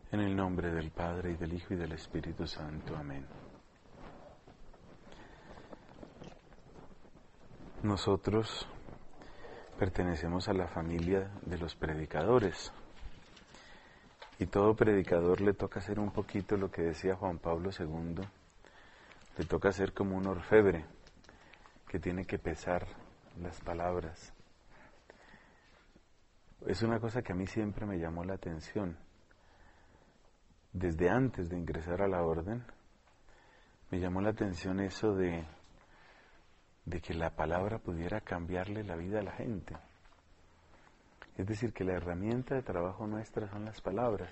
En el nombre del Padre, y del Hijo, y del Espíritu Santo. Amén. Nosotros pertenecemos a la familia de los predicadores. Y todo predicador le toca hacer un poquito lo que decía Juan Pablo II. Le toca ser como un orfebre que tiene que pesar las palabras. Es una cosa que a mí siempre me llamó la atención. Desde antes de ingresar a la orden, me llamó la atención eso de que la palabra pudiera cambiarle la vida a la gente. Es decir, que la herramienta de trabajo nuestra son las palabras.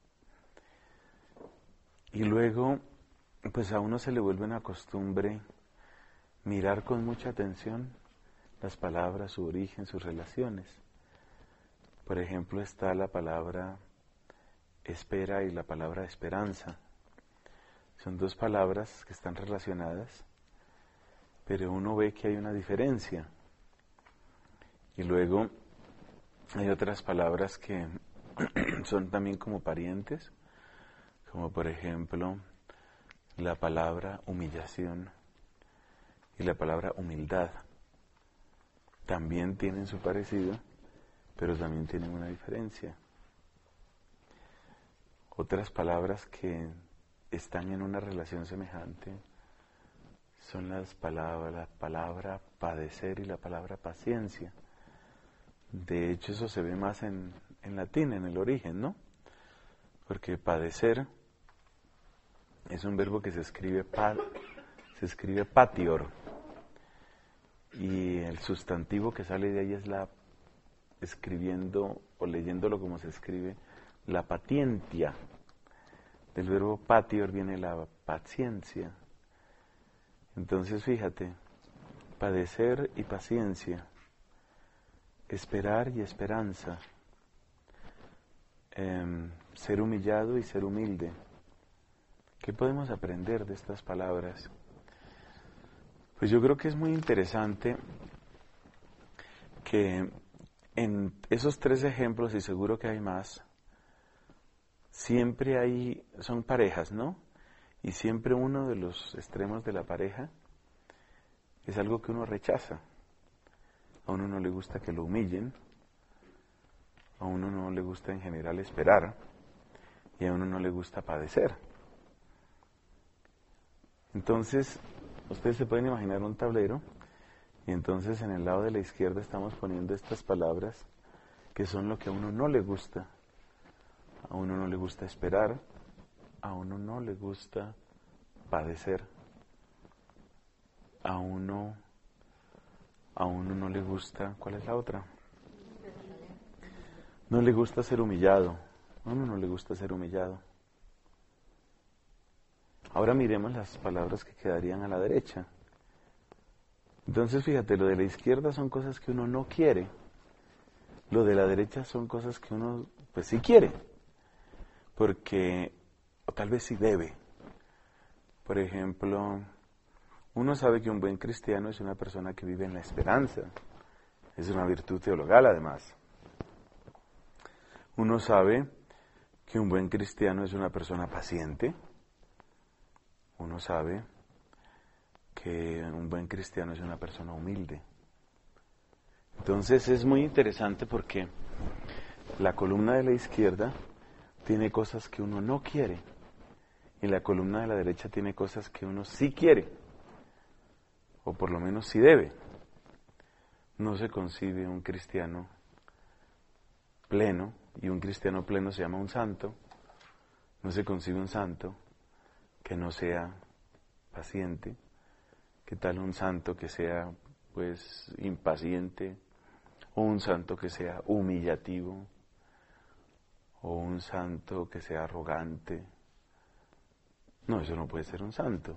Y luego, pues a uno se le vuelve una costumbre mirar con mucha atención las palabras, su origen, sus relaciones. Por ejemplo, está la palabra espera y la palabra esperanza. Son dos palabras que están relacionadas, pero uno ve que hay una diferencia. Y luego hay otras palabras que son también como parientes, como por ejemplo la palabra humillación y la palabra humildad. También tienen su parecido, pero también tienen una diferencia. Otras palabras que están en una relación semejante son la palabra padecer y la palabra paciencia. De hecho, eso se ve más en latín, en el origen, ¿no? Porque padecer es un verbo que se escribe patior, y el sustantivo que sale de ahí es escribiendo o leyéndolo como se escribe, la patientia. Del verbo patior viene la paciencia. Entonces fíjate, padecer y paciencia, esperar y esperanza, ser humillado y ser humilde. ¿Qué podemos aprender de estas palabras? Pues yo creo que es muy interesante que en esos tres ejemplos, y seguro que hay más, siempre son parejas, ¿no? Y siempre uno de los extremos de la pareja es algo que uno rechaza. A uno no le gusta que lo humillen, a uno no le gusta en general esperar, y a uno no le gusta padecer. Entonces, ustedes se pueden imaginar un tablero, y entonces en el lado de la izquierda estamos poniendo estas palabras que son lo que a uno no le gusta. A uno no le gusta esperar, a uno no le gusta padecer, a uno no le gusta, ¿cuál es la otra? No le gusta ser humillado, a uno no le gusta ser humillado. Ahora miremos las palabras que quedarían a la derecha. Entonces fíjate, lo de la izquierda son cosas que uno no quiere, lo de la derecha son cosas que uno pues sí quiere, porque, o tal vez sí debe. Por ejemplo, uno sabe que un buen cristiano es una persona que vive en la esperanza, es una virtud teologal además. Uno sabe que un buen cristiano es una persona paciente. Uno sabe que un buen cristiano es una persona humilde. Entonces es muy interesante porque la columna de la izquierda tiene cosas que uno no quiere y la columna de la derecha tiene cosas que uno sí quiere, o por lo menos sí debe. No se concibe un cristiano pleno, y un cristiano pleno se llama un santo. No se concibe un santo que no sea paciente. ¿Qué tal un santo que sea pues impaciente, o un santo que sea humillativo, o un santo que sea arrogante? No, eso no puede ser un santo.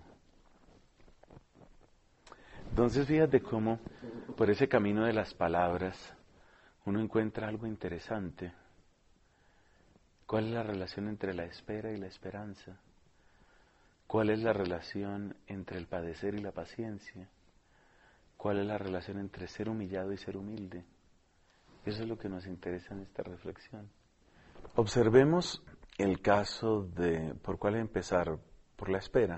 Entonces fíjate cómo por ese camino de las palabras uno encuentra algo interesante. ¿Cuál es la relación entre la espera y la esperanza? ¿Cuál es la relación entre el padecer y la paciencia? ¿Cuál es la relación entre ser humillado y ser humilde? Eso es lo que nos interesa en esta reflexión. Observemos el caso de, ¿por cuál empezar? Por la espera.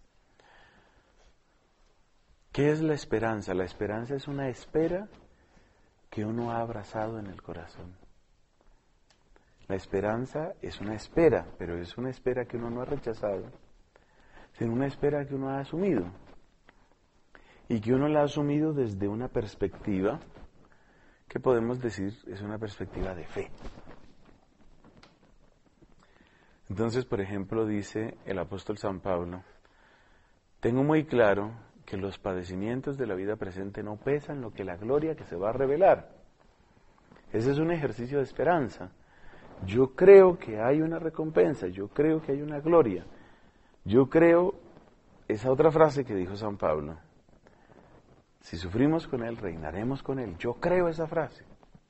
¿Qué es la esperanza? La esperanza es una espera que uno ha abrazado en el corazón. La esperanza es una espera, pero es una espera que uno no ha rechazado, sino una espera que uno ha asumido. Y que uno la ha asumido desde una perspectiva que podemos decir es una perspectiva de fe. Entonces, por ejemplo, dice el apóstol San Pablo, tengo muy claro que los padecimientos de la vida presente no pesan lo que la gloria que se va a revelar. Ese es un ejercicio de esperanza. Yo creo que hay una recompensa, yo creo que hay una gloria. Yo creo, esa otra frase que dijo San Pablo, si sufrimos con Él, reinaremos con Él. Yo creo esa frase.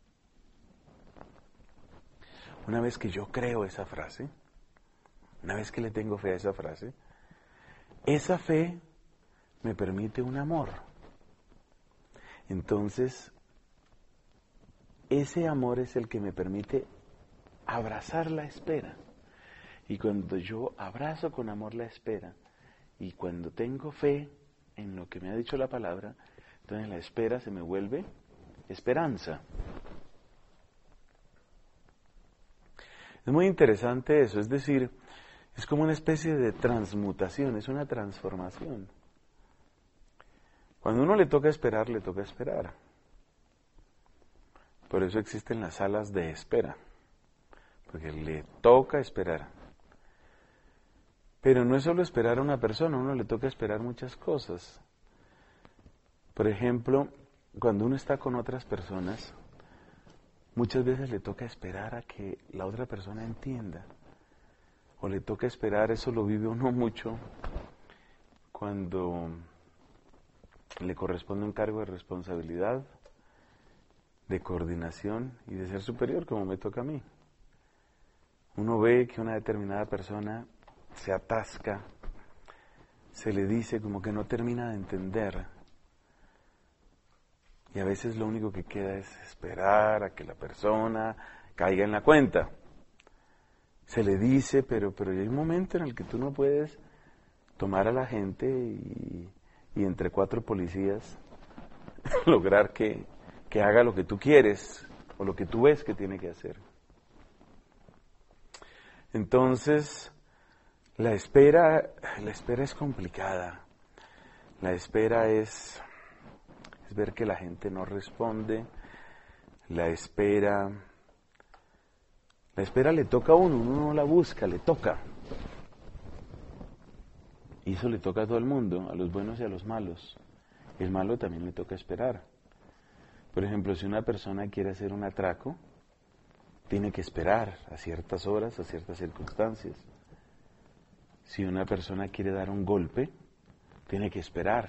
Una vez que yo creo esa frase, una vez que le tengo fe a esa fe me permite un amor. Entonces, ese amor es el que me permite abrazar la espera. Y cuando yo abrazo con amor la espera, y cuando tengo fe en lo que me ha dicho la palabra, entonces la espera se me vuelve esperanza. Es muy interesante eso, es decir, es como una especie de transmutación, es una transformación. Cuando uno le toca esperar, le toca esperar. Por eso existen las salas de espera, porque le toca esperar. Pero no es solo esperar a una persona, a uno le toca esperar muchas cosas. Por ejemplo, cuando uno está con otras personas, muchas veces le toca esperar a que la otra persona entienda. O le toca esperar, eso lo vive uno mucho, cuando le corresponde un cargo de responsabilidad, de coordinación y de ser superior, como me toca a mí. Uno ve que una determinada persona se atasca, se le dice como que no termina de entender. Y a veces lo único que queda es esperar a que la persona caiga en la cuenta. Se le dice, pero hay un momento en el que tú no puedes tomar a la gente y entre 4 policías lograr que haga lo que tú quieres o lo que tú ves que tiene que hacer. Entonces, la espera es complicada. La espera es ver que la gente no responde. La espera le toca a uno no la busca, le toca. Y eso le toca a todo el mundo, a los buenos y a los malos. El malo también le toca esperar. Por ejemplo, si una persona quiere hacer un atraco, tiene que esperar a ciertas horas, a ciertas circunstancias. Si una persona quiere dar un golpe, tiene que esperar.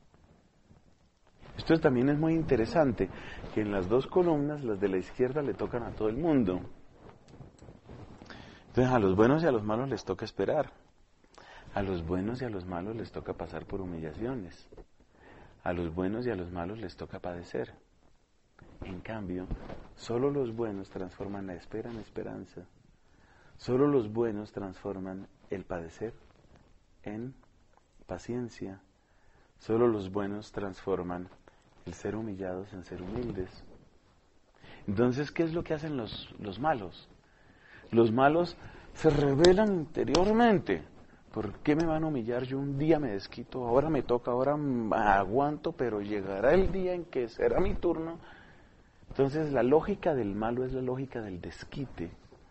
Esto también es muy interesante, que en las 2 columnas, las de la izquierda le tocan a todo el mundo. Entonces a los buenos y a los malos les toca esperar. A los buenos y a los malos les toca pasar por humillaciones. A los buenos y a los malos les toca padecer. En cambio, solo los buenos transforman la espera en esperanza. Solo los buenos transforman el padecer en paciencia. Solo los buenos transforman el ser humillados en ser humildes. Entonces, ¿qué es lo que hacen los malos? Los malos se rebelan interiormente. ¿Por qué me van a humillar? Yo un día me desquito, ahora me toca, ahora aguanto, pero llegará el día en que será mi turno. Entonces, la lógica del malo es la lógica del desquite.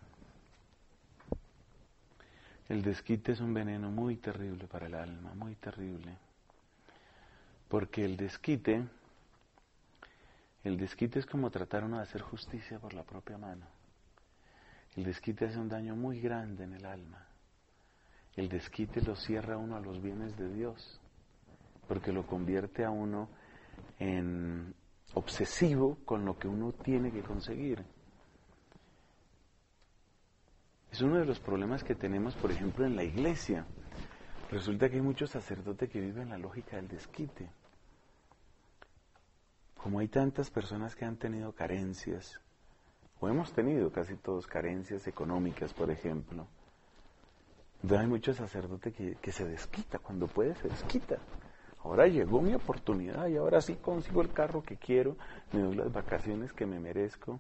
El desquite es un veneno muy terrible para el alma, muy terrible. Porque el desquite es como tratar uno de hacer justicia por la propia mano. El desquite hace un daño muy grande en el alma. El desquite lo cierra uno a los bienes de Dios, porque lo convierte a uno en obsesivo con lo que uno tiene que conseguir. Es uno de los problemas que tenemos, por ejemplo, en la iglesia. Resulta que hay muchos sacerdotes que viven la lógica del desquite. Como hay tantas personas que han tenido carencias, o hemos tenido casi todos carencias económicas, por ejemplo, Entonces hay mucho sacerdote que se desquita, cuando puede se desquita. Ahora llegó mi oportunidad y ahora sí consigo el carro que quiero, me doy las vacaciones que me merezco.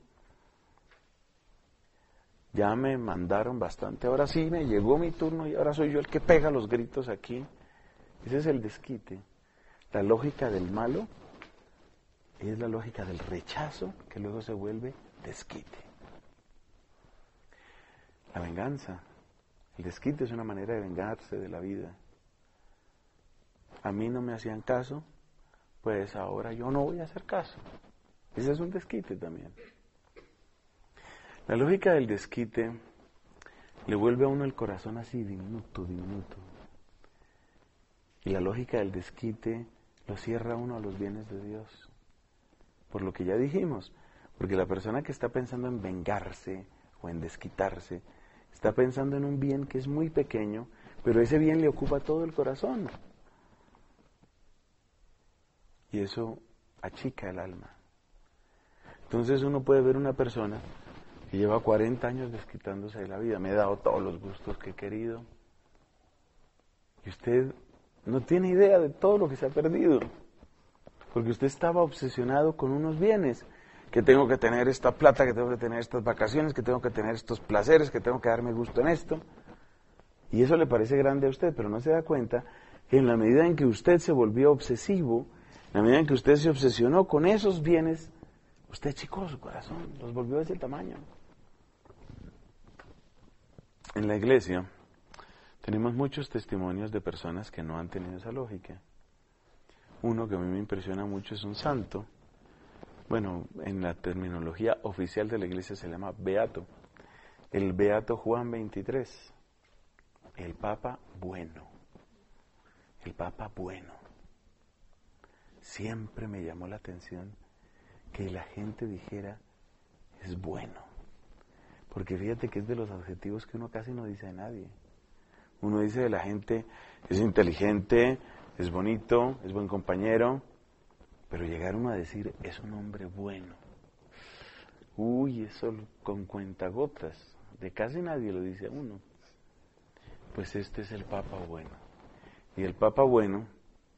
Ya me mandaron bastante, ahora sí me llegó mi turno y ahora soy yo el que pega los gritos aquí. Ese es el desquite. La lógica del malo es la lógica del rechazo que luego se vuelve desquite. La venganza, el desquite es una manera de vengarse de la vida. A mí no me hacían caso, pues ahora yo no voy a hacer caso. Ese es un desquite también. La lógica del desquite le vuelve a uno el corazón así, diminuto, diminuto. Y la lógica del desquite lo cierra a uno a los bienes de Dios. Por lo que ya dijimos, porque la persona que está pensando en vengarse o en desquitarse, está pensando en un bien que es muy pequeño, pero ese bien le ocupa todo el corazón. Y eso achica el alma. Entonces uno puede ver una persona que lleva 40 años desquitándose de la vida, me he dado todos los gustos que he querido, y usted no tiene idea de todo lo que se ha perdido, porque usted estaba obsesionado con unos bienes, que tengo que tener esta plata, que tengo que tener estas vacaciones, que tengo que tener estos placeres, que tengo que darme gusto en esto, y eso le parece grande a usted, pero no se da cuenta que en la medida en que usted se volvió obsesivo, en la medida en que usted se obsesionó con esos bienes, usted achicó su corazón, los volvió de ese tamaño. En la iglesia tenemos muchos testimonios de personas que no han tenido esa lógica. Uno que a mí me impresiona mucho es un santo. Bueno, en la terminología oficial de la iglesia se llama beato. El beato Juan 23. El Papa bueno. El Papa bueno. Siempre me llamó la atención que la gente dijera, es bueno. Porque fíjate que es de los adjetivos que uno casi no dice de nadie. Uno dice de la gente, es inteligente, es bonito, es buen compañero, pero llegar uno a decir, es un hombre bueno. Uy, eso con cuentagotas, de casi nadie lo dice a uno. Pues este es el Papa bueno. Y el Papa bueno,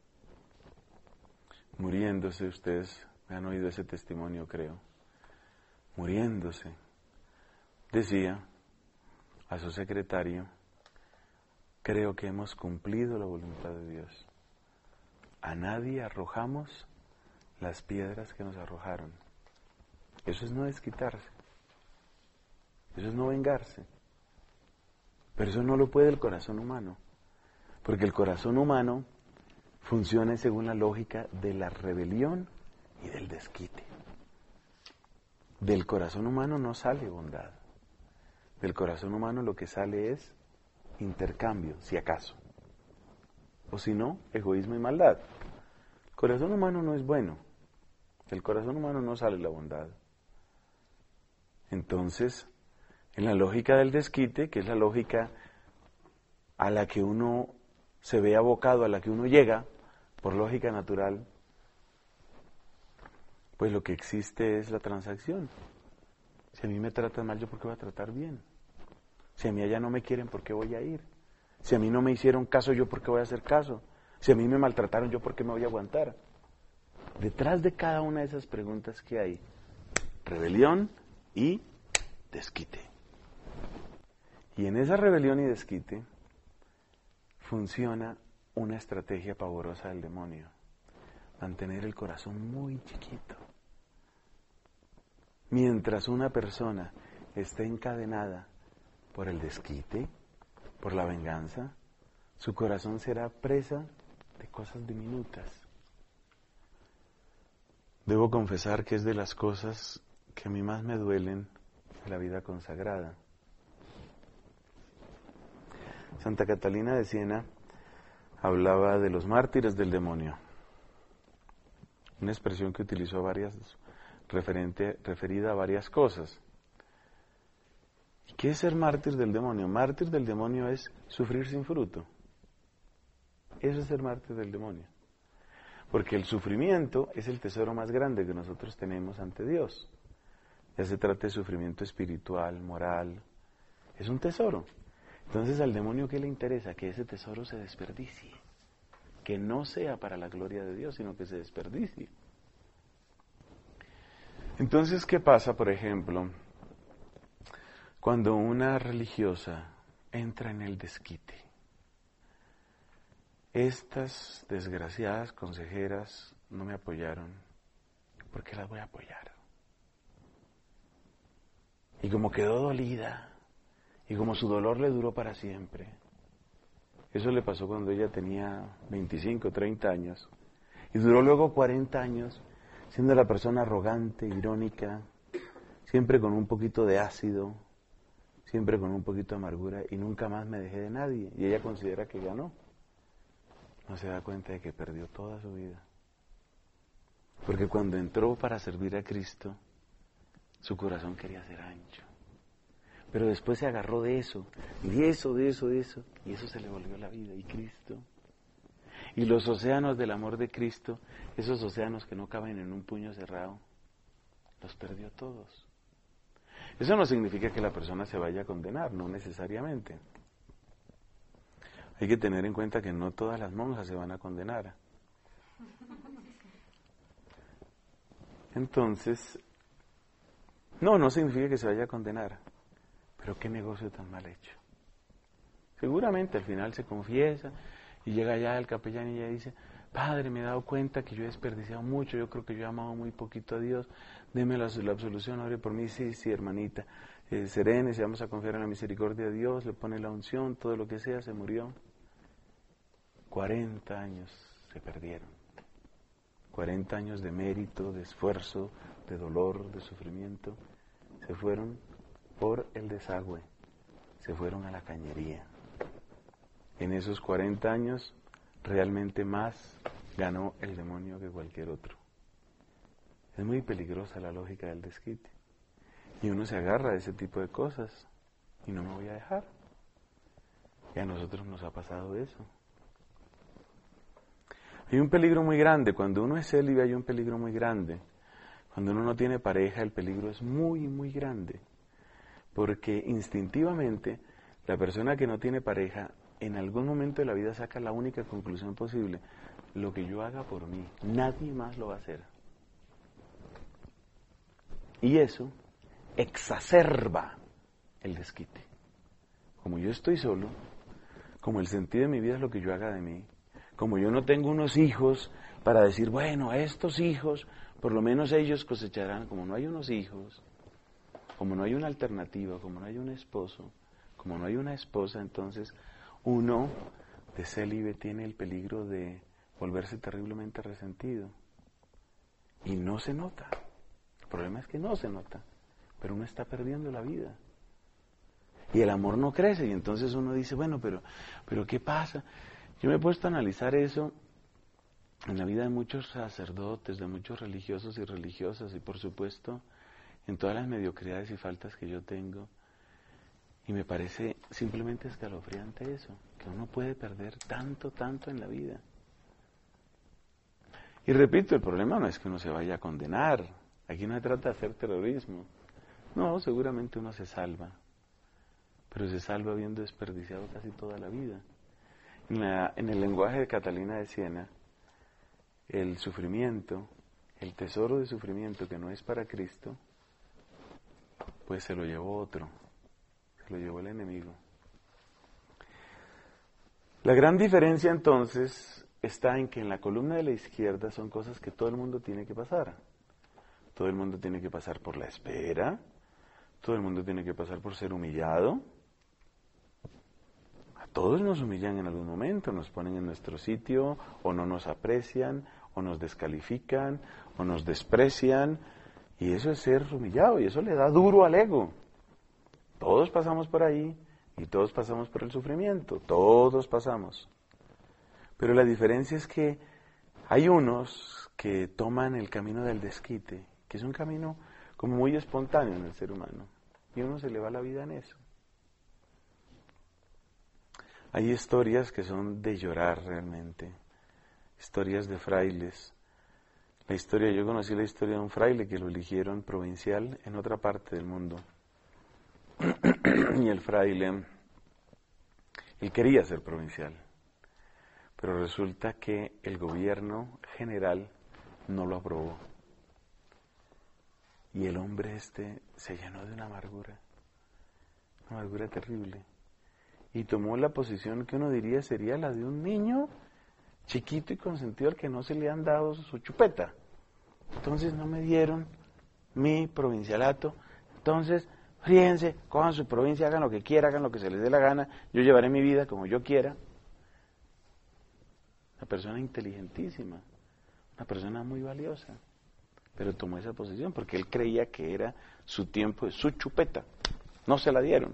muriéndose, ustedes han oído ese testimonio, creo, muriéndose, decía a su secretario, creo que hemos cumplido la voluntad de Dios. A nadie arrojamos las piedras que nos arrojaron. Eso es no desquitarse. Eso es no vengarse. Pero eso no lo puede el corazón humano. Porque el corazón humano funciona según la lógica de la rebelión y del desquite. Del corazón humano no sale bondad. Del corazón humano lo que sale es intercambio, si acaso. O si no, egoísmo y maldad. El corazón humano no es bueno. Del corazón humano no sale la bondad. Entonces, en la lógica del desquite, que es la lógica a la que uno se ve abocado, a la que uno llega, por lógica natural, pues lo que existe es la transacción. Si a mí me tratan mal, ¿yo por qué voy a tratar bien? Si a mí allá no me quieren, ¿por qué voy a ir? Si a mí no me hicieron caso, ¿yo por qué voy a hacer caso? Si a mí me maltrataron, ¿yo por qué me voy a aguantar? Detrás de cada una de esas preguntas que hay, rebelión y desquite. Y en esa rebelión y desquite funciona una estrategia pavorosa del demonio. Mantener el corazón muy chiquito. Mientras una persona esté encadenada por el desquite, por la venganza, su corazón será presa de cosas diminutas. Debo confesar que es de las cosas que a mí más me duelen en la vida consagrada. Santa Catalina de Siena hablaba de los mártires del demonio, una expresión que utilizó referida a varias cosas. ¿Qué es ser mártir del demonio? Mártir del demonio es sufrir sin fruto. Eso es ser mártir del demonio. Porque el sufrimiento es el tesoro más grande que nosotros tenemos ante Dios. Ya se trata de sufrimiento espiritual, moral. Es un tesoro. Entonces al demonio, ¿qué le interesa? Que ese tesoro se desperdicie, que no sea para la gloria de Dios, sino que se desperdicie. Entonces, ¿qué pasa, por ejemplo, cuando una religiosa entra en el desquite? Estas desgraciadas consejeras no me apoyaron, ¿por qué las voy a apoyar? Y como quedó dolida, y como su dolor le duró para siempre, eso le pasó cuando ella tenía 25, 30 años, y duró luego 40 años, siendo la persona arrogante, irónica, siempre con un poquito de ácido, siempre con un poquito de amargura, y nunca más me dejé de nadie, y ella considera que ganó. No se da cuenta de que perdió toda su vida. Porque cuando entró para servir a Cristo, su corazón quería ser ancho. Pero después se agarró de eso, y de eso, y eso se le volvió la vida, y Cristo. Y los océanos del amor de Cristo, esos océanos que no caben en un puño cerrado, los perdió todos. Eso no significa que la persona se vaya a condenar, no necesariamente. Hay que tener en cuenta que no todas las monjas se van a condenar. Entonces, no significa que se vaya a condenar, pero qué negocio tan mal hecho. Seguramente al final se confiesa y llega allá el capellán y ella dice: Padre, me he dado cuenta que yo he desperdiciado mucho, yo creo que yo he amado muy poquito a Dios, deme la absolución, ore por mí. Sí, hermanita, serénese, vamos a confiar en la misericordia de Dios, le pone la unción, todo lo que sea, se murió. 40 años se perdieron. 40 años de mérito, de esfuerzo, de dolor, de sufrimiento, se fueron por el desagüe, se fueron a la cañería. En esos 40 años, realmente más ganó el demonio que cualquier otro. Es muy peligrosa la lógica del desquite. Y uno se agarra a ese tipo de cosas, y no me voy a dejar. Y a nosotros nos ha pasado eso. Hay un peligro muy grande, cuando uno es célibe hay un peligro muy grande. Cuando uno no tiene pareja el peligro es muy, muy grande. Porque instintivamente la persona que no tiene pareja en algún momento de la vida saca la única conclusión posible: lo que yo haga por mí, nadie más lo va a hacer. Y eso exacerba el desquite. Como yo estoy solo, como el sentido de mi vida es lo que yo haga de mí, como yo no tengo unos hijos para decir, bueno, a estos hijos, por lo menos ellos cosecharán, como no hay unos hijos, como no hay una alternativa, como no hay un esposo, como no hay una esposa, entonces uno de célibe tiene el peligro de volverse terriblemente resentido. Y no se nota. El problema es que no se nota, pero uno está perdiendo la vida. Y el amor no crece, y entonces uno dice, bueno, pero ¿qué pasa? Yo me he puesto a analizar eso en la vida de muchos sacerdotes, de muchos religiosos y religiosas, y por supuesto en todas las mediocridades y faltas que yo tengo, y me parece simplemente escalofriante eso, que uno puede perder tanto en la vida. Y repito, el problema no es que uno se vaya a condenar, aquí no se trata de hacer terrorismo, no, seguramente uno se salva, pero se salva habiendo desperdiciado casi toda la vida. En el lenguaje de Catalina de Siena, el sufrimiento, el tesoro de sufrimiento que no es para Cristo, pues se lo llevó otro, se lo llevó el enemigo. La gran diferencia entonces está en que en la columna de la izquierda son cosas que todo el mundo tiene que pasar. Todo el mundo tiene que pasar por la espera, todo el mundo tiene que pasar por ser humillado. Todos nos humillan en algún momento, nos ponen en nuestro sitio, o no nos aprecian, o nos descalifican, o nos desprecian, y eso es ser humillado, y eso le da duro al ego. Todos pasamos por ahí, y todos pasamos por el sufrimiento, todos pasamos. Pero la diferencia es que hay unos que toman el camino del desquite, que es un camino como muy espontáneo en el ser humano, y uno se le va la vida en eso. Hay historias que son de llorar realmente, historias de frailes. Yo conocí la historia de un fraile que lo eligieron provincial en otra parte del mundo. Y el fraile Él quería ser provincial, pero resulta que el gobierno general no lo aprobó. Y el hombre se llenó de una amargura terrible. Y tomó la posición que uno diría sería la de un niño chiquito y consentido al que no se le han dado su chupeta. Entonces no me dieron mi provincialato. Entonces, fríense, cojan su provincia, hagan lo que quieran, hagan lo que se les dé la gana. Yo llevaré mi vida como yo quiera. Una persona inteligentísima, una persona muy valiosa. Pero tomó esa posición porque él creía que era su tiempo de su chupeta. No se la dieron.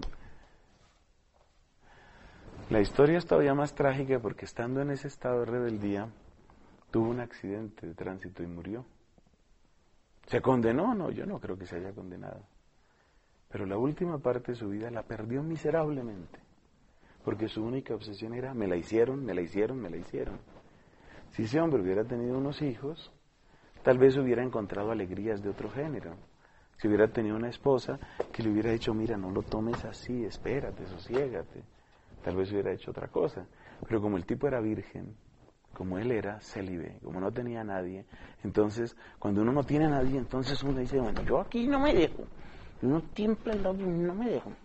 La historia es todavía más trágica porque estando en ese estado de rebeldía, tuvo un accidente de tránsito y murió. ¿Se condenó? No, yo no creo que se haya condenado. Pero la última parte de su vida la perdió miserablemente, porque su única obsesión era, me la hicieron, me la hicieron, me la hicieron. Si ese hombre hubiera tenido unos hijos, tal vez hubiera encontrado alegrías de otro género. Si hubiera tenido una esposa que le hubiera dicho, mira, no lo tomes así, espérate, sosiégate. Tal vez hubiera hecho otra cosa. Pero como el tipo era virgen, como él era célibe, como no tenía a nadie, entonces, cuando uno no tiene a nadie, entonces uno dice, bueno, yo aquí no me dejo. Uno templa el labio y no me dejo.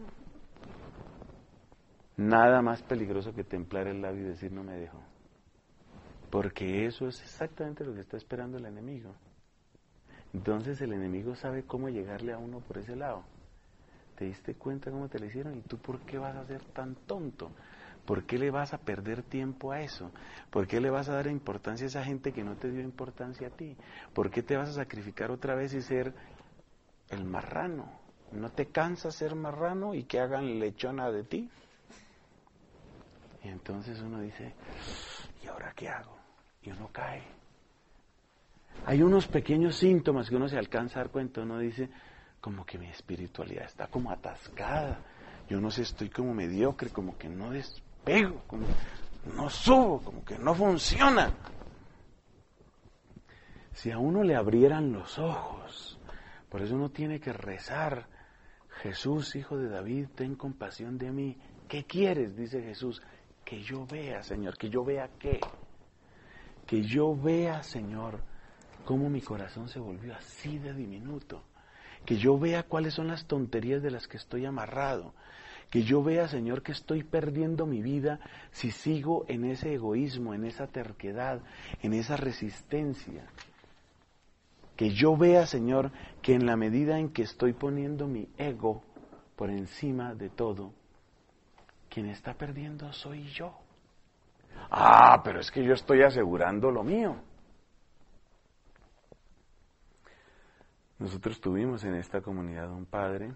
Nada más peligroso que templar el labio y decir no me dejo. Porque eso es exactamente lo que está esperando el enemigo. Entonces el enemigo sabe cómo llegarle a uno por ese lado. ¿Te diste cuenta cómo te lo hicieron? ¿Y tú por qué vas a ser tan tonto? ¿Por qué le vas a perder tiempo a eso? ¿Por qué le vas a dar importancia a esa gente que no te dio importancia a ti? ¿Por qué te vas a sacrificar otra vez y ser el marrano? ¿No te cansa ser marrano y que hagan lechona de ti? Y entonces uno dice, ¿y ahora qué hago? Y uno cae. Hay unos pequeños síntomas que uno se alcanza a dar cuenta. Uno dice, como que mi espiritualidad está como atascada. Yo no sé, estoy como mediocre, como que no despego, como no subo, como que no funciona. Si a uno le abrieran los ojos, por eso uno tiene que rezar. Jesús, hijo de David, ten compasión de mí. ¿Qué quieres? Dice Jesús. Que yo vea, Señor. ¿Que yo vea qué? Que yo vea, Señor, cómo mi corazón se volvió así de diminuto. Que yo vea cuáles son las tonterías de las que estoy amarrado. Que yo vea, Señor, que estoy perdiendo mi vida si sigo en ese egoísmo, en esa terquedad, en esa resistencia. Que yo vea, Señor, que en la medida en que estoy poniendo mi ego por encima de todo, quien está perdiendo soy yo. Ah, pero es que yo estoy asegurando lo mío. Nosotros tuvimos en esta comunidad un padre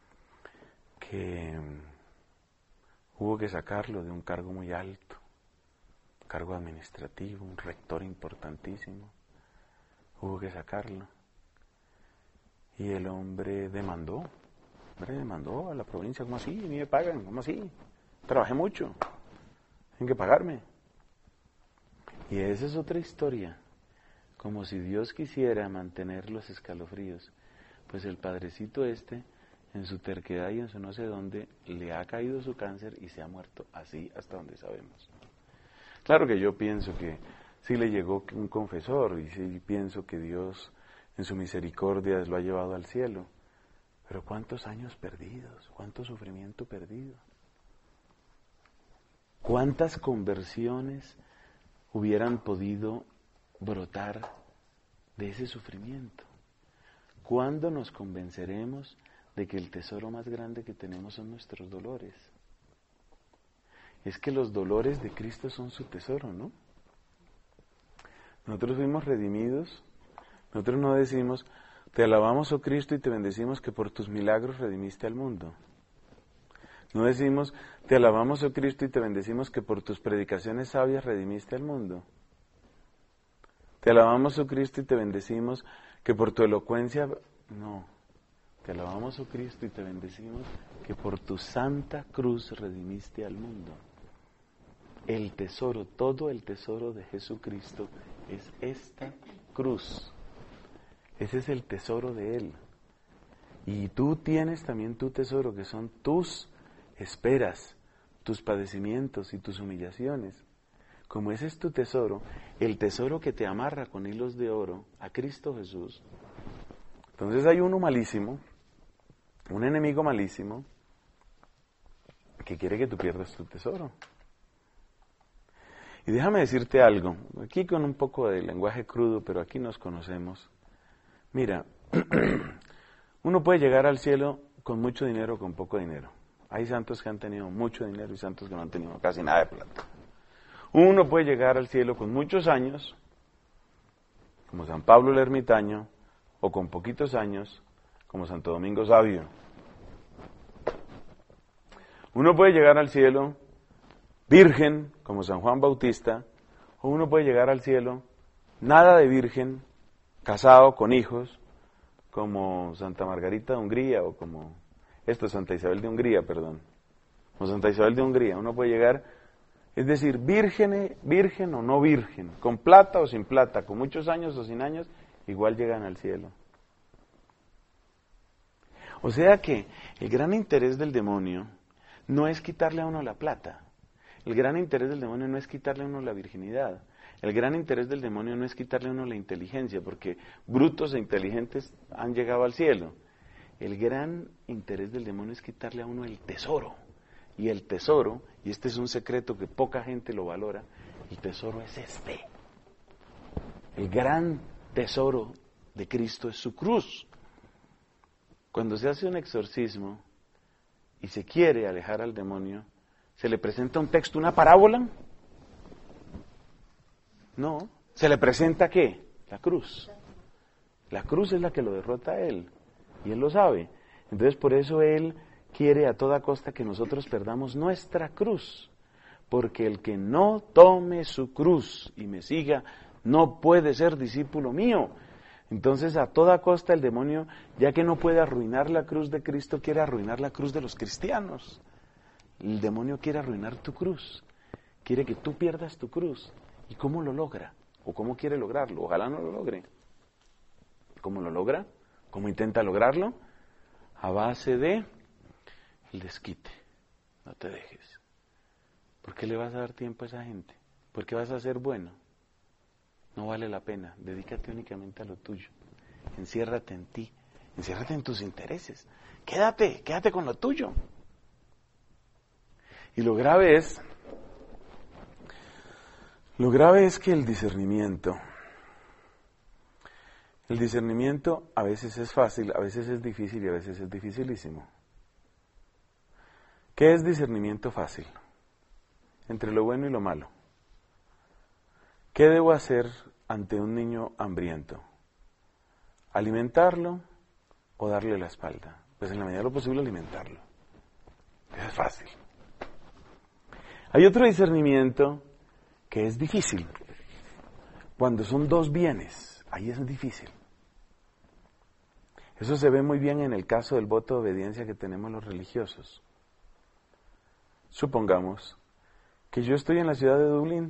que hubo que sacarlo de un cargo muy alto, cargo administrativo, un rector importantísimo. Hubo que sacarlo. Y el hombre demandó a la provincia, ¿cómo así? ¿A mí me pagan? ¿Cómo así? Trabajé mucho, tienen que pagarme. Y esa es otra historia. Como si Dios quisiera mantener los escalofríos, pues el padrecito en su terquedad y en su no sé dónde, le ha caído su cáncer y se ha muerto así hasta donde sabemos. Claro que yo pienso que sí le llegó un confesor y sí pienso que Dios en su misericordia lo ha llevado al cielo, pero ¿cuántos años perdidos? ¿Cuánto sufrimiento perdido? ¿Cuántas conversiones hubieran podido brotar de ese sufrimiento? ¿Cuándo nos convenceremos de que el tesoro más grande que tenemos son nuestros dolores? Es que los dolores de Cristo son su tesoro, ¿no? Nosotros fuimos redimidos, nosotros no decimos, te alabamos, oh Cristo, y te bendecimos que por tus milagros redimiste al mundo. No decimos, te alabamos, oh Cristo, y te bendecimos que por tus predicaciones sabias redimiste al mundo. Te alabamos, oh Cristo, y te bendecimos que por tu elocuencia... No, te alabamos, oh Cristo, y te bendecimos que por tu santa cruz redimiste al mundo. El tesoro, todo el tesoro de Jesucristo es esta cruz. Ese es el tesoro de Él. Y tú tienes también tu tesoro, que son tus esperas, tus padecimientos y tus humillaciones. Como ese es tu tesoro, el tesoro que te amarra con hilos de oro a Cristo Jesús. Entonces hay uno malísimo, un enemigo malísimo, que quiere que tú pierdas tu tesoro. Y déjame decirte algo, aquí con un poco de lenguaje crudo, pero aquí nos conocemos. Mira, uno puede llegar al cielo con mucho dinero o con poco dinero. Hay santos que han tenido mucho dinero y santos que no han tenido casi nada de plata. Uno puede llegar al cielo con muchos años, como San Pablo el Ermitaño, o con poquitos años, como Santo Domingo Sabio. Uno puede llegar al cielo virgen, como San Juan Bautista, o uno puede llegar al cielo nada de virgen, casado con hijos, como Santa Margarita de Hungría, o como Santa Isabel de Hungría, perdón, o Santa Isabel de Hungría. Uno puede llegar, es decir, virgen o no virgen, con plata o sin plata, con muchos años o sin años, igual llegan al cielo. O sea que el gran interés del demonio no es quitarle a uno la plata. El gran interés del demonio no es quitarle a uno la virginidad. El gran interés del demonio no es quitarle a uno la inteligencia, porque brutos e inteligentes han llegado al cielo. El gran interés del demonio es quitarle a uno el tesoro. Y el tesoro, y este es un secreto que poca gente lo valora, el tesoro es este. El gran tesoro de Cristo es su cruz. Cuando se hace un exorcismo y se quiere alejar al demonio, ¿se le presenta un texto, una parábola? No. ¿Se le presenta qué? La cruz. La cruz es la que lo derrota a él. Y él lo sabe. Entonces por eso él quiere a toda costa que nosotros perdamos nuestra cruz. Porque el que no tome su cruz y me siga, no puede ser discípulo mío. Entonces a toda costa el demonio, ya que no puede arruinar la cruz de Cristo, quiere arruinar la cruz de los cristianos. El demonio quiere arruinar tu cruz, quiere que tú pierdas tu cruz. ¿Y cómo lo logra? ¿O cómo quiere lograrlo? Ojalá no lo logre. ¿Cómo lo logra? ¿Cómo intenta lograrlo? A base de el desquite. No te dejes. ¿Por qué le vas a dar tiempo a esa gente? ¿Por qué vas a ser bueno? No vale la pena. Dedícate únicamente a lo tuyo. Enciérrate en ti. Enciérrate en tus intereses. Quédate con lo tuyo. Y lo grave es que el discernimiento a veces es fácil, a veces es difícil y a veces es dificilísimo. ¿Qué es discernimiento fácil? Entre lo bueno y lo malo. ¿Qué debo hacer ante un niño hambriento? ¿Alimentarlo o darle la espalda? Pues en la medida de lo posible alimentarlo. Eso es fácil. Hay otro discernimiento que es difícil. Cuando son dos bienes, ahí es difícil. Eso se ve muy bien en el caso del voto de obediencia que tenemos los religiosos. Supongamos que yo estoy en la ciudad de Dublín,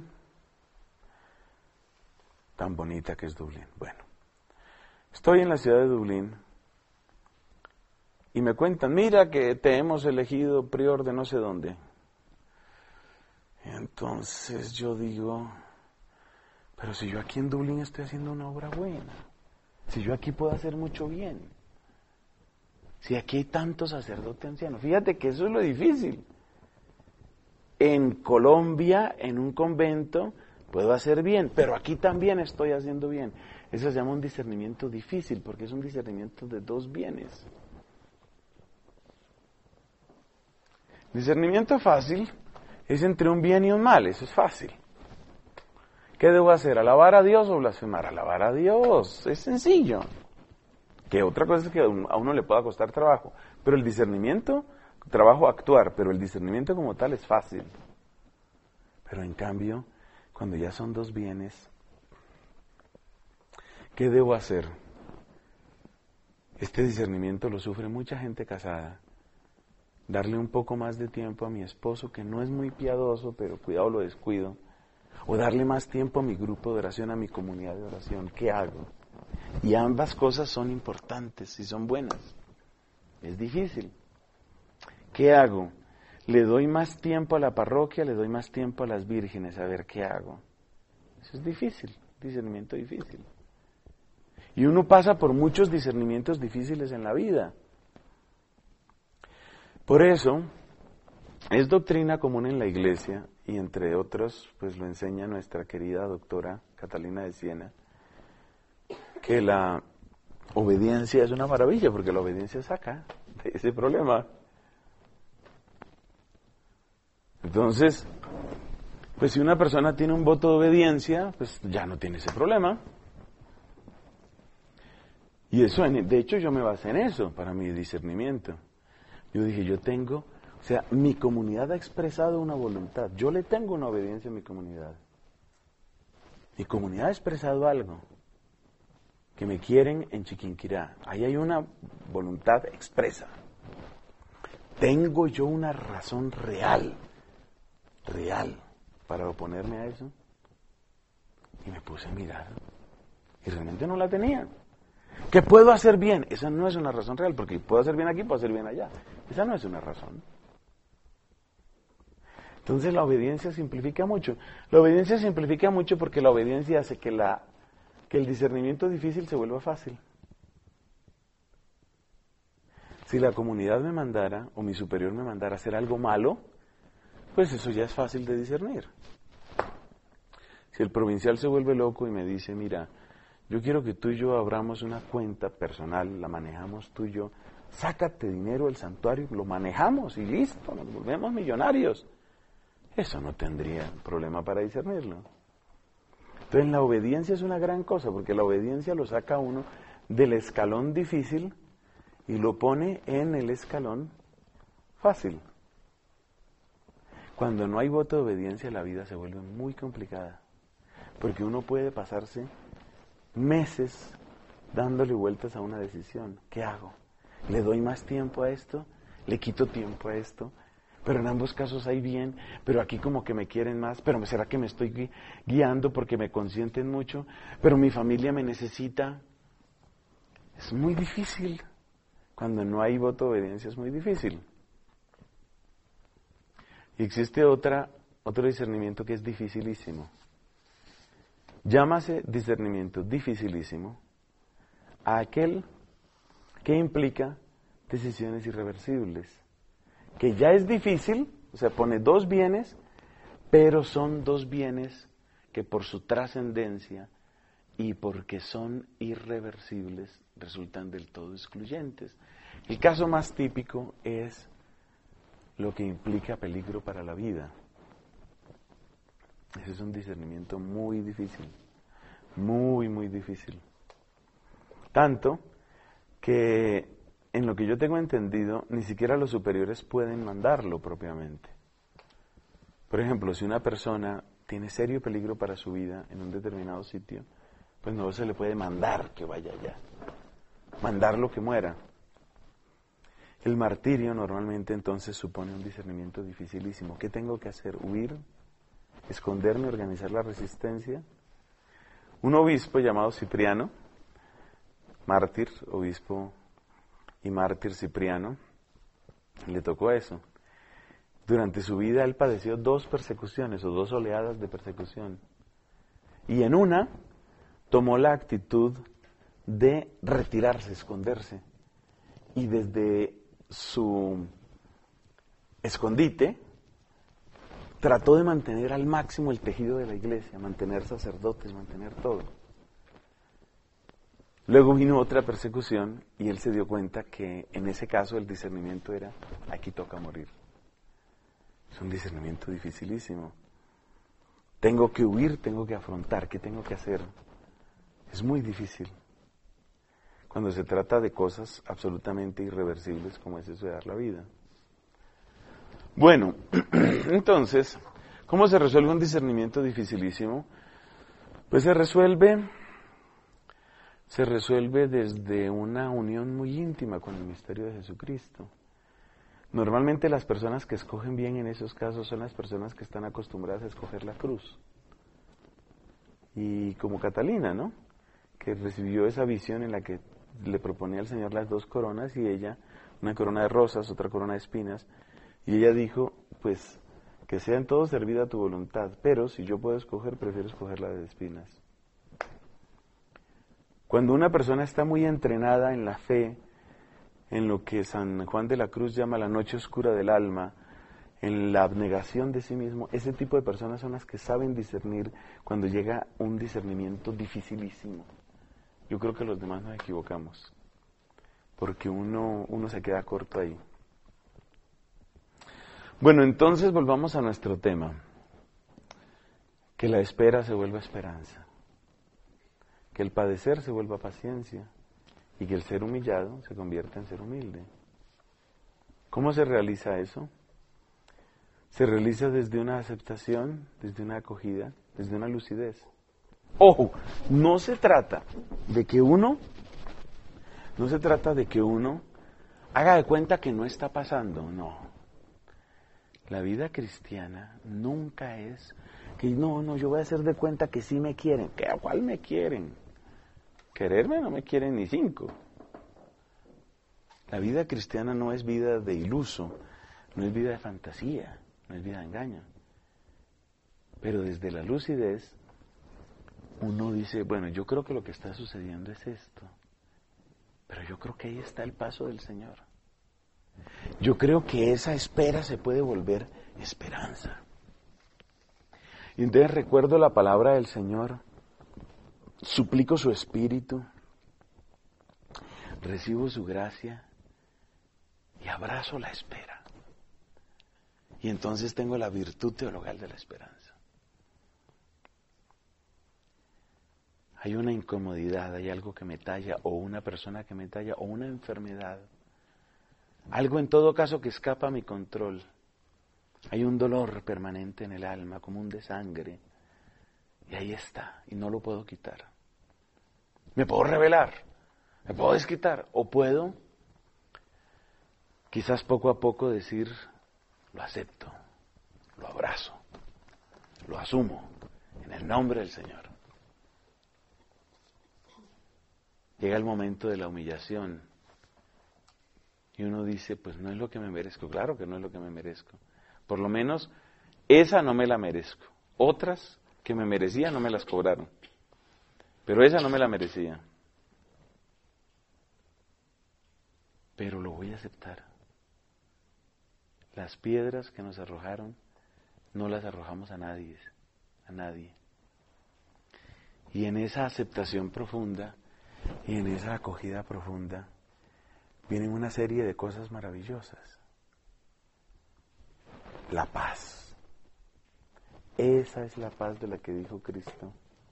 tan bonita que es Dublín. Bueno, estoy en la ciudad de Dublín y me cuentan, mira que te hemos elegido prior de no sé dónde. Entonces yo digo, pero si yo aquí en Dublín estoy haciendo una obra buena, si yo aquí puedo hacer mucho bien, si aquí hay tantos sacerdotes ancianos, fíjate que eso es lo difícil. En Colombia, en un convento, puedo hacer bien, pero aquí también estoy haciendo bien. Eso se llama un discernimiento difícil, porque es un discernimiento de dos bienes. Discernimiento fácil es entre un bien y un mal, eso es fácil. ¿Qué debo hacer? ¿Alabar a Dios o blasfemar? Alabar a Dios, es sencillo. Que otra cosa es que a uno le pueda costar trabajo, pero el discernimiento, trabajo actuar, pero el discernimiento como tal es fácil. Pero en cambio, cuando ya son dos bienes, ¿qué debo hacer? Este discernimiento lo sufre mucha gente casada. Darle un poco más de tiempo a mi esposo, que no es muy piadoso, pero cuidado lo descuido. O darle más tiempo a mi grupo de oración, a mi comunidad de oración. ¿Qué hago? Y ambas cosas son importantes y son buenas. Es difícil. ¿Qué hago? le doy más tiempo a la parroquia, le doy más tiempo a las vírgenes, a ver qué hago. Eso es difícil, discernimiento difícil. Y uno pasa por muchos discernimientos difíciles en la vida. Por eso, es doctrina común en la Iglesia, y entre otros, pues lo enseña nuestra querida doctora Catalina de Siena, que la obediencia es una maravilla, porque la obediencia saca de ese problema. Entonces, pues si una persona tiene un voto de obediencia, pues ya no tiene ese problema. Y eso, de hecho, yo me basé en eso para mi discernimiento. Yo dije, o sea, mi comunidad ha expresado una voluntad. Yo le tengo una obediencia a mi comunidad. Mi comunidad ha expresado algo. Que me quieren en Chiquinquirá. Ahí hay una voluntad expresa. ¿Tengo yo una razón real para oponerme a eso? Y me puse a mirar. Y realmente no la tenía. ¿Qué puedo hacer bien? Esa no es una razón real, porque puedo hacer bien aquí, puedo hacer bien allá. Esa no es una razón. Entonces la obediencia simplifica mucho. La obediencia simplifica mucho porque la obediencia hace que el discernimiento difícil se vuelva fácil. Si la comunidad me mandara, o mi superior me mandara a hacer algo malo, pues eso ya es fácil de discernir. Si el provincial se vuelve loco y me dice, mira, yo quiero que tú y yo abramos una cuenta personal, la manejamos tú y yo, sácate dinero del santuario, lo manejamos y listo, nos volvemos millonarios. Eso no tendría problema para discernirlo. Entonces la obediencia es una gran cosa, porque la obediencia lo saca a uno del escalón difícil y lo pone en el escalón fácil. Cuando no hay voto de obediencia, la vida se vuelve muy complicada, porque uno puede pasarse meses dándole vueltas a una decisión. ¿Qué hago? ¿Le doy más tiempo a esto? ¿Le quito tiempo a esto? Pero en ambos casos hay bien, pero aquí como que me quieren más, pero ¿será que me estoy guiando porque me consienten mucho? Pero mi familia me necesita. Es muy difícil. Cuando no hay voto de obediencia es muy difícil. Y existe otro discernimiento que es dificilísimo. Llámase discernimiento dificilísimo a aquel que implica decisiones irreversibles. Que ya es difícil, o sea, pone dos bienes, pero son dos bienes que por su trascendencia y porque son irreversibles resultan del todo excluyentes. El caso más típico es lo que implica peligro para la vida. Ese es un discernimiento muy difícil, muy, muy difícil. Tanto que en lo que yo tengo entendido, ni siquiera los superiores pueden mandarlo propiamente. Por ejemplo, si una persona tiene serio peligro para su vida en un determinado sitio, pues no se le puede mandar que vaya allá, mandarlo que muera. El martirio normalmente entonces supone un discernimiento dificilísimo. ¿Qué tengo que hacer? ¿Huir? ¿Esconderme? ¿Organizar la resistencia? Un obispo llamado Cipriano, mártir, obispo y mártir Cipriano, le tocó eso. Durante su vida él padeció 2 persecuciones o 2 oleadas de persecución. Y en una tomó la actitud de retirarse, esconderse. Y desde su escondite trató de mantener al máximo el tejido de la iglesia, mantener sacerdotes, mantener todo. Luego vino otra persecución y él se dio cuenta que en ese caso el discernimiento era, aquí toca morir. Es un discernimiento dificilísimo. Tengo que huir, tengo que afrontar, ¿qué tengo que hacer? Es muy difícil. Cuando se trata de cosas absolutamente irreversibles como es eso de dar la vida. Bueno, entonces, ¿cómo se resuelve un discernimiento dificilísimo? Pues se resuelve desde una unión muy íntima con el misterio de Jesucristo. Normalmente las personas que escogen bien en esos casos son las personas que están acostumbradas a escoger la cruz. Y como Catalina, ¿no? Que recibió esa visión en la que le proponía al Señor las 2 coronas y ella, una corona de rosas, otra corona de espinas, y ella dijo, pues que sea en todo servida tu voluntad, pero si yo puedo escoger, prefiero escoger la de espinas. Cuando una persona está muy entrenada en la fe, en lo que San Juan de la Cruz llama la noche oscura del alma, en la abnegación de sí mismo, ese tipo de personas son las que saben discernir cuando llega un discernimiento dificilísimo. Yo creo que los demás nos equivocamos, porque uno se queda corto ahí. Bueno, entonces volvamos a nuestro tema. Que la espera se vuelva esperanza. Que el padecer se vuelva paciencia. Y que el ser humillado se convierta en ser humilde. ¿Cómo se realiza eso? Se realiza desde una aceptación, desde una acogida, desde una lucidez. Ojo, no se trata de que uno haga de cuenta que no está pasando, no. La vida cristiana nunca es que yo voy a hacer de cuenta que sí me quieren. ¿Qué? ¿A cuál me quieren? Quererme no me quieren ni 5. La vida cristiana no es vida de iluso, no es vida de fantasía, no es vida de engaño. Pero desde la lucidez, uno dice, bueno, yo creo que lo que está sucediendo es esto, pero yo creo que ahí está el paso del Señor. Yo creo que esa espera se puede volver esperanza. Y entonces recuerdo la palabra del Señor, suplico su espíritu, recibo su gracia y abrazo la espera. Y entonces tengo la virtud teologal de la esperanza. Hay una incomodidad, hay algo que me talla, o una persona que me talla, o una enfermedad. Algo en todo caso que escapa a mi control. Hay un dolor permanente en el alma, como un desangre. Y ahí está, y no lo puedo quitar. Me puedo rebelar, me puedo desquitar, o puedo, quizás poco a poco decir, lo acepto, lo abrazo, lo asumo, en el nombre del Señor. Llega el momento de la humillación. Y uno dice, pues no es lo que me merezco. Claro que no es lo que me merezco. Por lo menos, esa no me la merezco. Otras que me merecía no me las cobraron. Pero esa no me la merecía. Pero lo voy a aceptar. Las piedras que nos arrojaron, no las arrojamos a nadie. A nadie. Y en esa aceptación profunda, y en esa acogida profunda, vienen una serie de cosas maravillosas. La paz. Esa es la paz de la que dijo Cristo.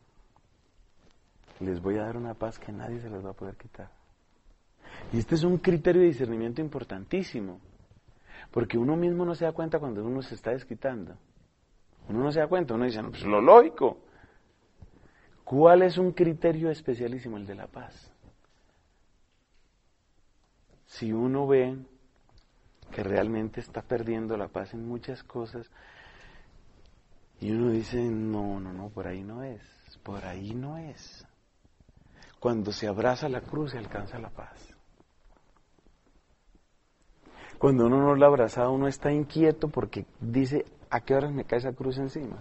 Les voy a dar una paz que nadie se las va a poder quitar. Y este es un criterio de discernimiento importantísimo. Porque uno mismo no se da cuenta cuando uno se está desquitando. Uno no se da cuenta, uno dice, no, pues lo lógico. ¿Cuál es un criterio especialísimo? El de la paz. Si uno ve que realmente está perdiendo la paz en muchas cosas, y uno dice, no, por ahí no es, por ahí no es. Cuando se abraza la cruz se alcanza la paz. Cuando uno no la abraza, uno está inquieto porque dice, ¿a qué horas me cae esa cruz encima?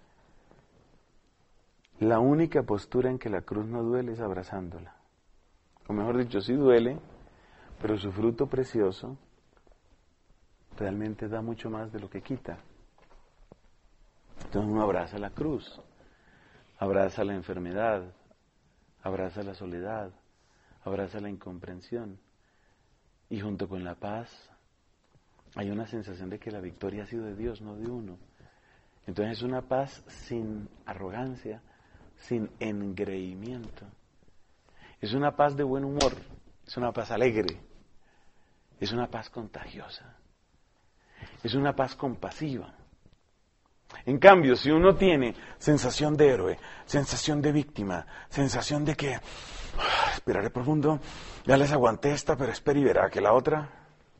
La única postura en que la cruz no duele es abrazándola. O mejor dicho, sí duele, pero su fruto precioso realmente da mucho más de lo que quita. Entonces uno abraza la cruz, abraza la enfermedad, abraza la soledad, abraza la incomprensión. Y junto con la paz hay una sensación de que la victoria ha sido de Dios, no de uno. Entonces es una paz sin arrogancia, sin engreimiento. Es una paz de buen humor, es una paz alegre, es una paz contagiosa, es una paz compasiva. En cambio, si uno tiene sensación de héroe, sensación de víctima, sensación de que respiraré profundo, ya les aguanté esta, pero espera y verá que la otra.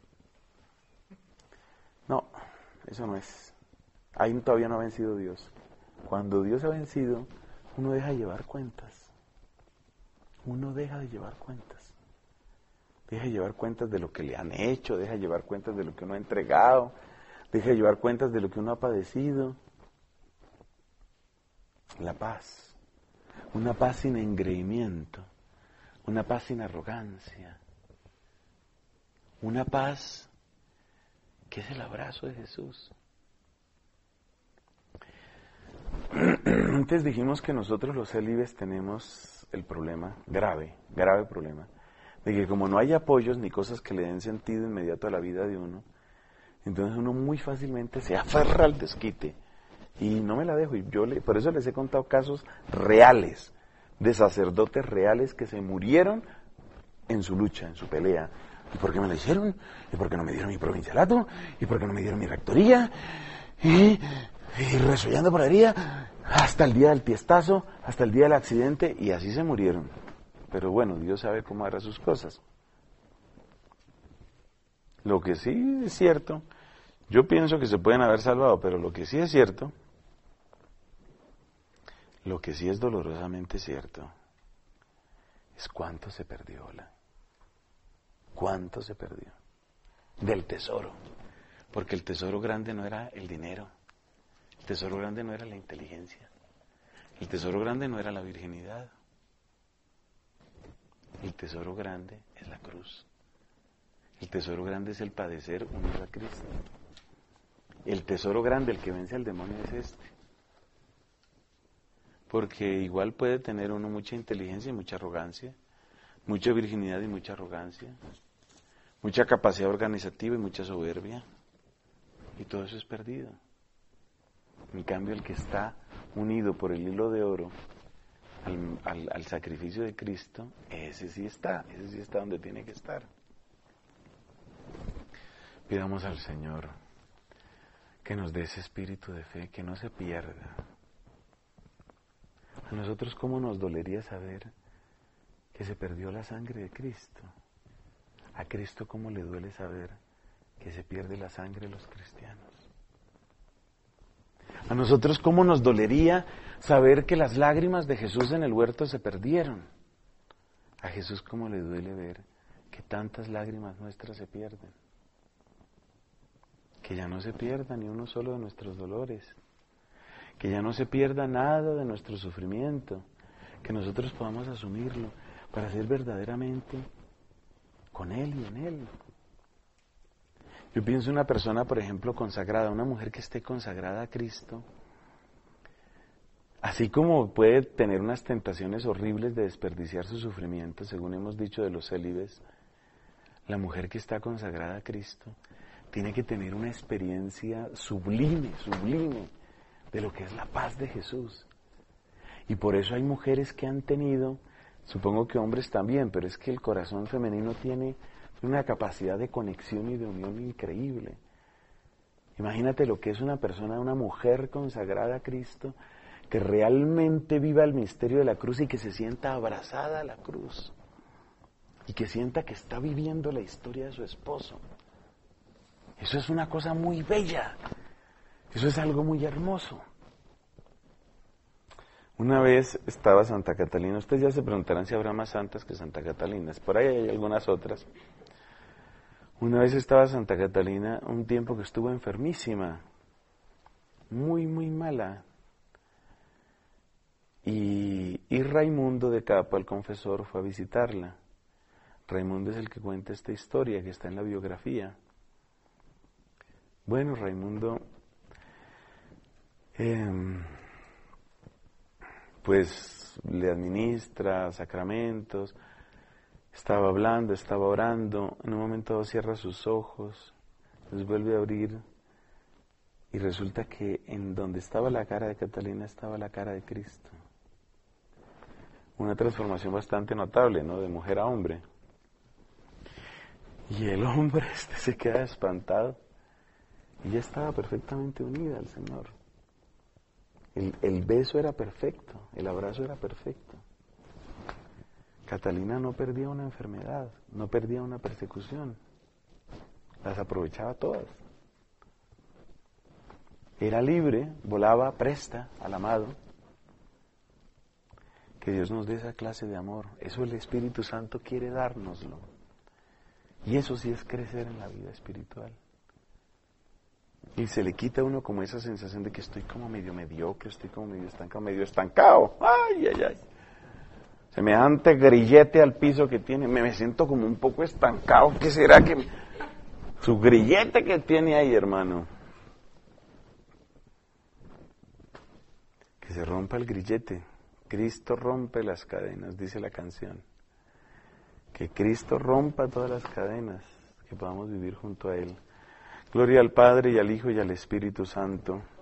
No, eso no es. Ahí todavía no ha vencido Dios. Cuando Dios ha vencido, uno deja de llevar cuentas. Uno deja de llevar cuentas. Deja de llevar cuentas de lo que le han hecho, deja de llevar cuentas de lo que uno ha entregado, deje de llevar cuentas de lo que uno ha padecido. La paz, una paz sin engreimiento, una paz sin arrogancia, una paz que es el abrazo de Jesús. Antes dijimos que nosotros los célibes tenemos el problema, grave problema, de que como no hay apoyos ni cosas que le den sentido inmediato a la vida de uno, entonces uno muy fácilmente se aferra al desquite y no me la dejo. Y por eso les he contado casos reales, de sacerdotes reales que se murieron en su lucha, en su pelea. ¿Y por qué me la hicieron? ¿Y por qué no me dieron mi provincialato? ¿Y por qué no me dieron mi rectoría? Y resollando por la herida, hasta el día del tiestazo, hasta el día del accidente, y así se murieron. Pero bueno, Dios sabe cómo hará sus cosas. Lo que sí es cierto, yo pienso que se pueden haber salvado, pero lo que sí es cierto, lo que sí es dolorosamente cierto, es cuánto se perdió, cuánto se perdió del tesoro, porque el tesoro grande no era el dinero, el tesoro grande no era la inteligencia, el tesoro grande no era la virginidad, el tesoro grande es la cruz, el tesoro grande es el padecer unido a Cristo, el tesoro grande, el que vence al demonio es este, porque igual puede tener uno mucha inteligencia y mucha arrogancia, mucha virginidad y mucha arrogancia, mucha capacidad organizativa y mucha soberbia, y todo eso es perdido. En cambio, el que está unido por el hilo de oro al sacrificio de Cristo, ese sí está donde tiene que estar. Pidamos al Señor que nos dé ese espíritu de fe, que no se pierda. A nosotros, ¿cómo nos dolería saber que se perdió la sangre de Cristo? A Cristo, ¿cómo le duele saber que se pierde la sangre de los cristianos? A nosotros, ¿cómo nos dolería saber que las lágrimas de Jesús en el huerto se perdieron? A Jesús, ¿cómo le duele ver que tantas lágrimas nuestras se pierden? Que ya no se pierda ni uno solo de nuestros dolores, que ya no se pierda nada de nuestro sufrimiento, que nosotros podamos asumirlo para ser verdaderamente con Él y en Él. Yo pienso en una persona, por ejemplo, consagrada, una mujer que esté consagrada a Cristo, así como puede tener unas tentaciones horribles de desperdiciar su sufrimiento, según hemos dicho de los célibes, la mujer que está consagrada a Cristo tiene que tener una experiencia sublime de lo que es la paz de Jesús. Y por eso hay mujeres que han tenido, supongo que hombres también, pero es que el corazón femenino tiene una capacidad de conexión y de unión increíble. Imagínate lo que es una persona, una mujer consagrada a Cristo, que realmente viva el misterio de la cruz y que se sienta abrazada a la cruz. Y que sienta que está viviendo la historia de su esposo. Eso es una cosa muy bella. Eso es algo muy hermoso. Una vez estaba Santa Catalina, ustedes ya se preguntarán si habrá más santas que Santa Catalina, por ahí hay algunas otras. Una vez estaba Santa Catalina un tiempo que estuvo enfermísima, muy mala. Y Raimundo de Capa, el confesor, fue a visitarla. Raimundo es el que cuenta esta historia que está en la biografía. Bueno, Raimundo, pues le administra sacramentos, estaba hablando, estaba orando, en un momento dado cierra sus ojos, los vuelve a abrir y resulta que en donde estaba la cara de Catalina estaba la cara de Cristo. Una transformación bastante notable, ¿no? De mujer a hombre. Y el hombre se queda espantado. Y ella estaba perfectamente unida al Señor. El beso era perfecto, el abrazo era perfecto. Catalina no perdía una enfermedad, no perdía una persecución. Las aprovechaba todas. Era libre, volaba presta al amado. Que Dios nos dé esa clase de amor. Eso el Espíritu Santo quiere dárnoslo. Y eso sí es crecer en la vida espiritual. Y se le quita a uno como esa sensación de que estoy como medio mediocre, estoy como medio estancado. Ay, ay, ay. Semejante grillete al piso que tiene, me siento como un poco estancado. ¿Qué será que su grillete que tiene ahí, hermano? Que se rompa el grillete. Cristo rompe las cadenas, dice la canción. Que Cristo rompa todas las cadenas, que podamos vivir junto a Él. Gloria al Padre y al Hijo y al Espíritu Santo.